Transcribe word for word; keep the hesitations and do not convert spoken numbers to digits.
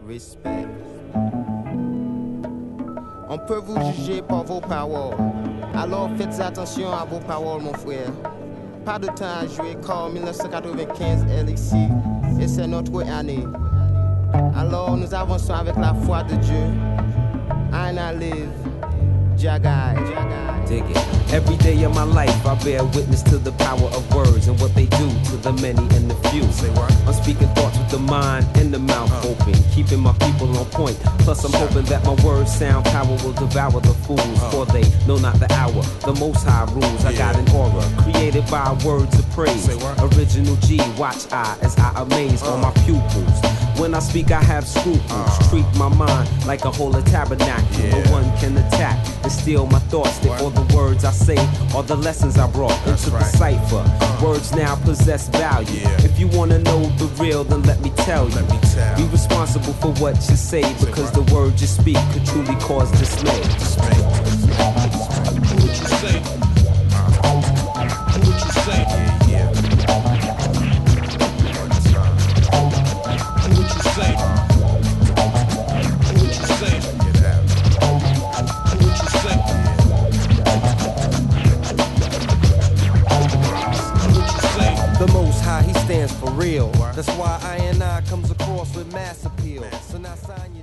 Respect. On peut vous juger par vos paroles. Alors faites attention à vos paroles, mon frère. Pas de temps à jouer, car dix-neuf cent quatre-vingt-quinze est ici, et c'est notre année. Alors nous avançons avec la foi de Dieu. And I live, Jagai, Jagai. Dig it. Every day of my life, I bear witness to the power of words and what they do to the many and the few. Say what? I'm speaking thoughts with the mind and the mouth uh. open, keeping my people on point. Plus, I'm hoping that my words sound power will devour the fools, uh. for they know not the hour. The Most High rules. Yeah. I got an aura created by words of praise. Say what? Original G, watch I as I amaze uh. all my pupils. When I speak, I have scruples. Uh. Treat my mind like a holy tabernacle. Yeah. No one can attack and steal my thoughts. They all the words I say are the lessons I brought That's into right. the cipher. Uh. Words now possess value. Yeah. If you wanna know the real, then let me tell you. Let me tell. Be responsible for what you say, because say the word you speak could truly cause dismay. Dismay. What you say? What you say? Yeah, yeah. What you say? What you say? Get out. What you say? What you say? The Most High, he stands for real. That's why I and I comes across with mass appeal. So now sign your